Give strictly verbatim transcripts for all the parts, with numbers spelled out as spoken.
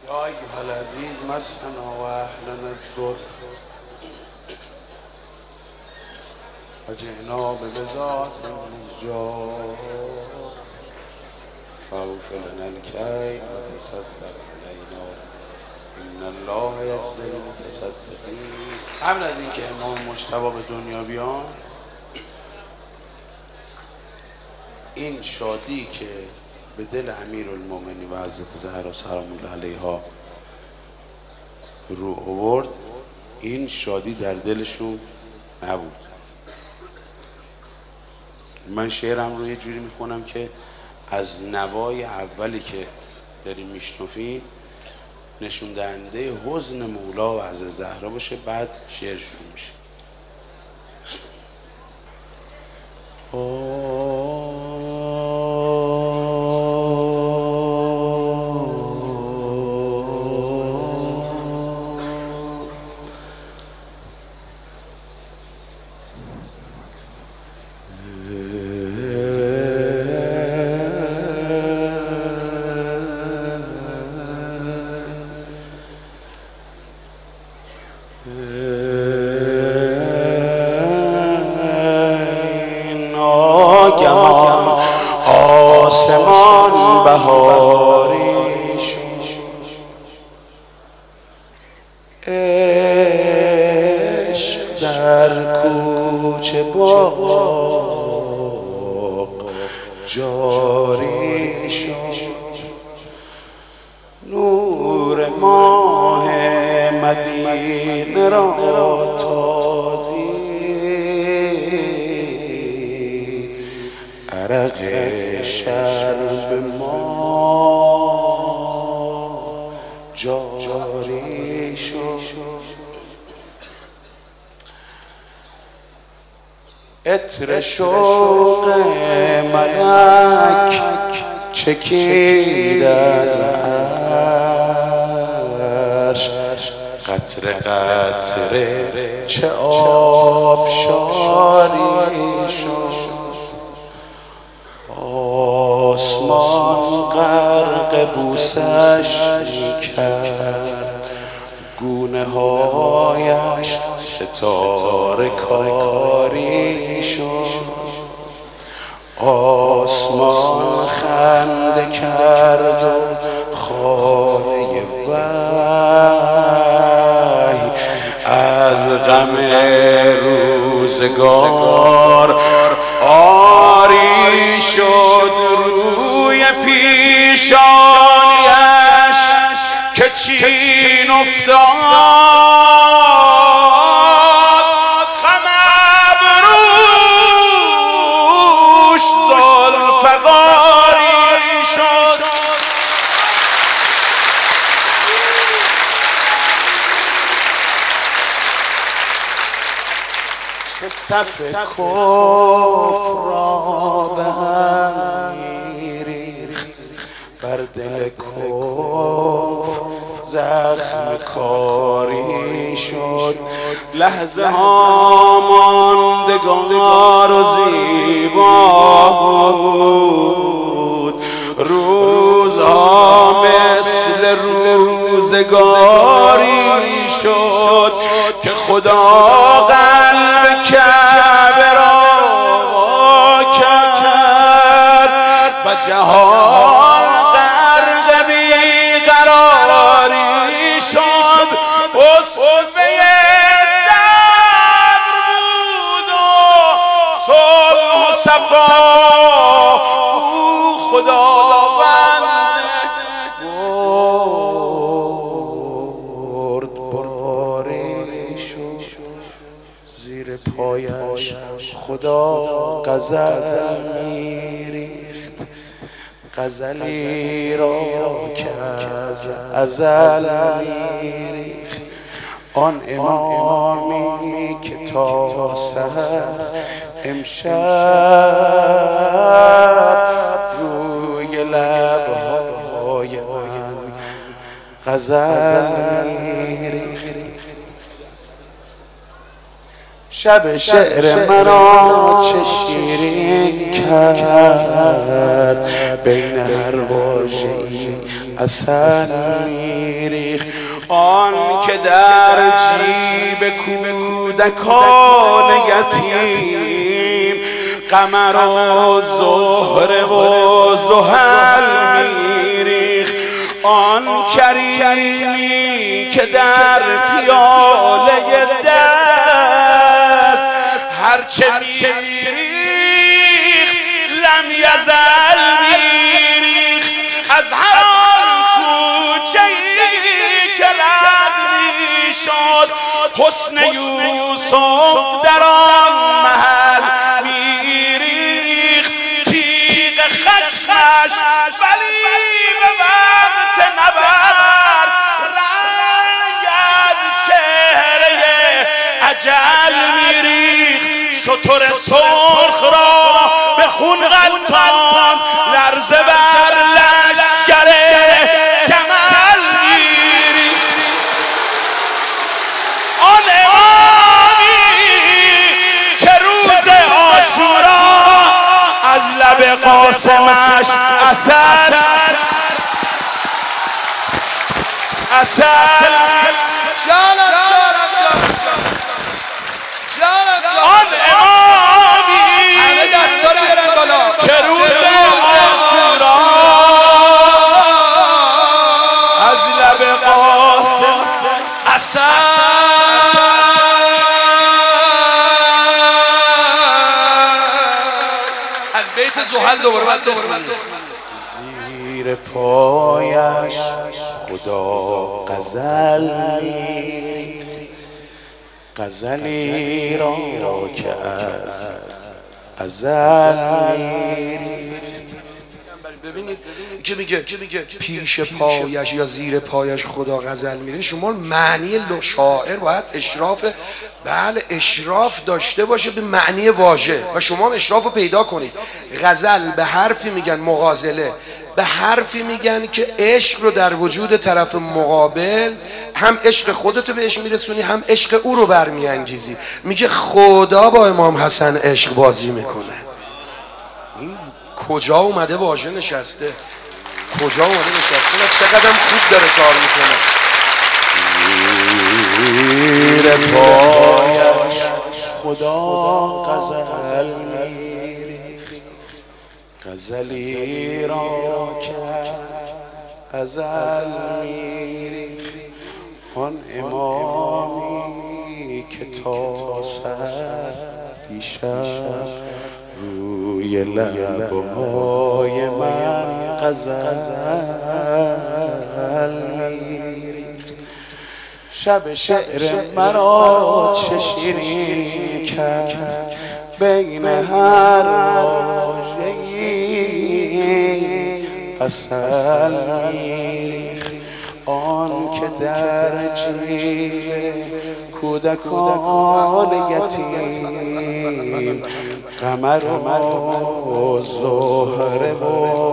یا ایها العزیز مسنا و اهلنا الضر و جئنا ببضاعة مزجاة فاوف لنا الکیل و تصدق علینا ان الله یجزی المتصدقین. قبل از اینکه امام مجتبی به دنیا بیان، این شادی که به دل امیرالمومنین و حضرت زهرا سلام الله علیها رو آورد، این شادی در دلشون نبود. من شعرم رو یه جوری میخونم که از نوای اولی که داریم میشنفیم نشون دهنده حزن مولا و حضرت زهرا باشه، بعد شعر شروع میشه. آسمان بهاری شد، عشق در کوچه باغ جاری شد، نور ماه مدینه را تا دید، عرق شرب ما جاری شد. عطر شوق ملک چکید از عرش، قطره قطره چه آبشاری شد، آسمان غرق بوسش میکرد، گونه هایش ستاره کاری شد، آسمان خنده کرد و خانه وحی از غم روزگار آری شد، روی پیشانیش که چین افتاد، خم ابروش زلفقاری شد، چه صف کفر را به هم می‌ریخت، بر دل کفر زخم کاری شد، لحظه ها ماندگار و زیبا بود، روزها مثل روزگاری شد که خدا قلب کعبه را کرد و جهان غرق بیقراری شد، اسوه صبر بود و صلح و صفا، او خداوند برد باری شد، زیر پایش خدا غزل میریخت، غزلی را که از ازل میریخت، آن امامی که تا سحر امشب روی لبهای من غزل میریخت. شب شعر مرا چه شیرین کرد، بین هر واژه‌ای عسل میریخت. آن که در جیب کودکان یتیم قمر و زهره و زحل میریخت. آن کریمی که در پیاله دست هرچه میریخت لم یزل میریخت. از هر آن کوچه‌ای که رد میشد حسن یوسف در آن محل میریخت. تیغ خشمش ولی به وقت نبرد، رنگ از چهره اجل میریخت. شتر سرخ را به خون غلطان، لرزه بر لشکر جمل میریخت. آن امامی که روز عاشورا از لب قاسمش عسل عسل جانم جانم آن امامی همه دستا رو بیارن بالا که روز عاشورا از لب قاسم عسل از بیت زحل دوباره بعد دوباره زیر پایش خدا غزل میریخت، غزلی را که از ازل میریخت. ببینید که میگه پیش پایش یا زیر پایش خدا غزل میره، شما معنی شاعر باید اشراف، بله اشراف داشته باشه به معنی واژه و شما هم اشراف رو پیدا کنید. غزل به حرفی میگن مغازله، به حرفی میگن که عشق رو در وجود طرف مقابل هم عشق خودتو بهش میرسونی هم عشق او رو برمیانگیزی. میگه خدا با امام حسن عشق بازی میکنه. این کجا اومده واژه نشسته، کجا اومده نشسته و چقدر خوب داره کار میکنه. زیر پایش خدا غزل میریخت، غزلی را که ازل میریخت. آن امامی که تا سر دیشب روی لبهای من غزل میریخت. شب شعر مرا چه شیرین کرد، بین هر واژه‌ای عسل میریخت. آن که در جیب کودکان یتیم قمر و زهره و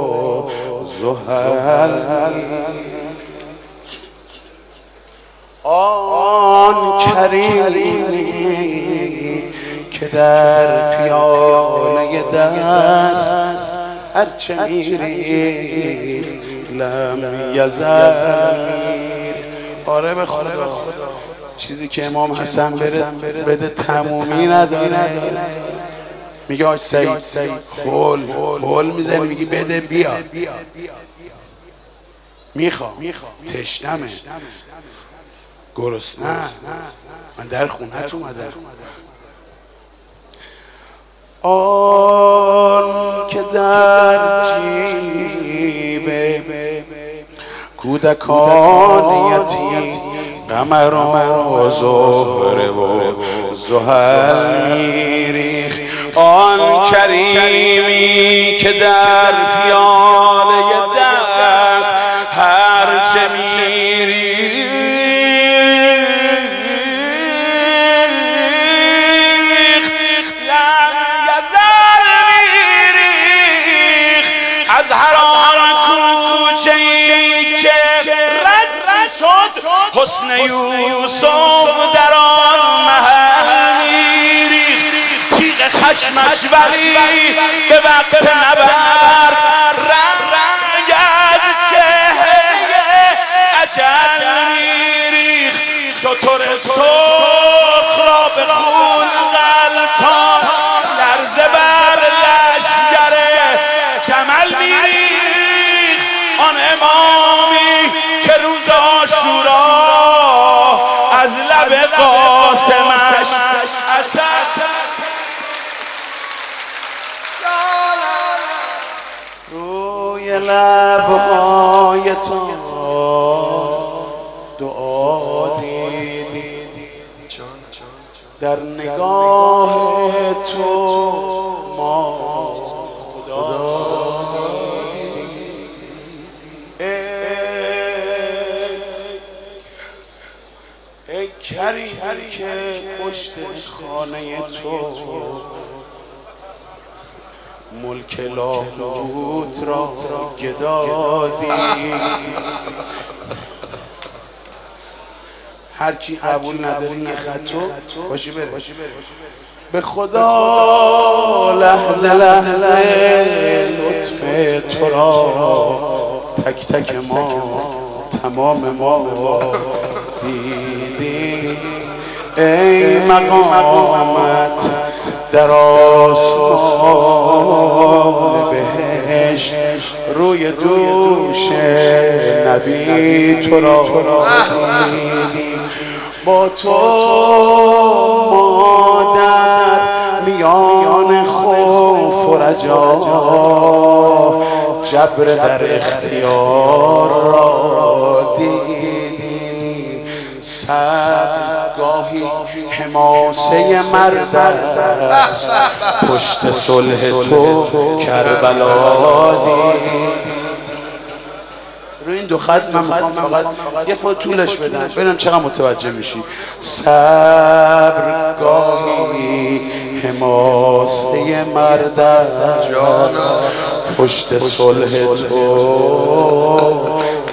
زحل. آن کریمی که در پیاله دست هرچه میریخت لم یزل میریخت. آره به خدا چیزی که امام حسن بده بده تمومی نداره. میگه آج سعید هول هول میزنی میگی بده بیا، میخوام تشنمه گرسنه من در خونه‌ت اومدم. آن که در جیب کودکان یتیم قمر و زهره و زحل میریخت. آن کریمی که در پیاله دست هرچه میریخت لم یزل میریخت. از هر آن کوچه‌ای که رد شد حسن یوسف در آن محل میریخت. ولی به وقت نبر رنگ از چهره اجل میریخ شتر سرخ را به خون غلطان لرزه بر لشگر جمل میریخ آن امامی که روز عاشورا از لب قاسمش اثر روی لبهای تو دعا دیدی در نگاه تو ما خدا دیدی ای کریم که پشت خانه تو ملک لاهوت را گدادی هرچی قبول نداری یه خطو باشی بره به خدا لحظه لحظه لطف تو را تک تک ما تمام ما دیدی ای مقامت در آسمان بهشت روی دوش نبی تو را دیدی با تو ما در میان خوف و رجا جبر در اختیار را دیدی سرگاهی حماسه مرد است پشت صلح تو کربلا دیدی رو این دو خط من میخوام فقط یه خود طولش بدم ببینم چقدر متوجه میشی صبرگاهی حماسه مرد است پشت صلح تو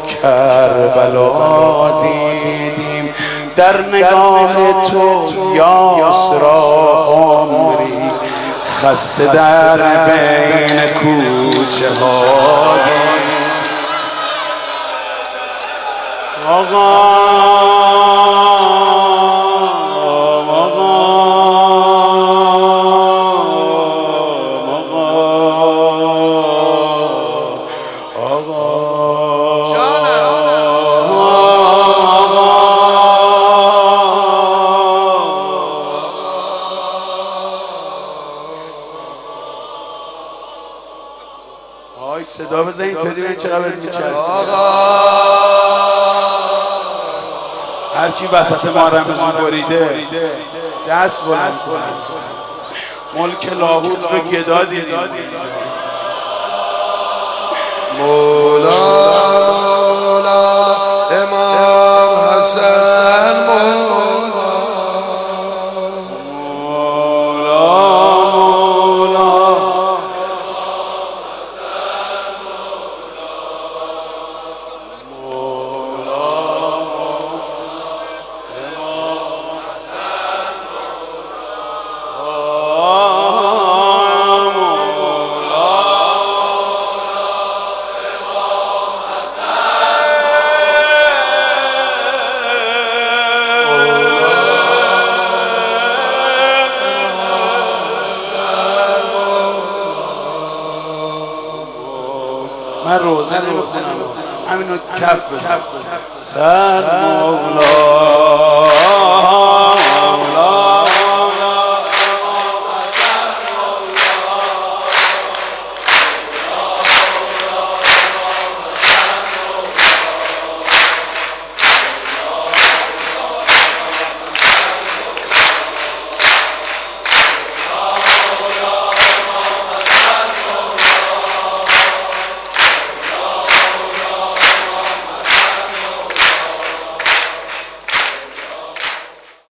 کربلا دیدیم در نگاه تو یاسرا عمری خسته در بین کوچه ها آقا آقا آقا آی صدا بزن اینطوری ببین چقدر میچسبه هر کی وسط ما رمزون بریده دست بلند ملک لاهوت رو گدا دیدیم مولا مولا امام حسن مولا من روزه نمیخونم همینو کف بزن سر مولا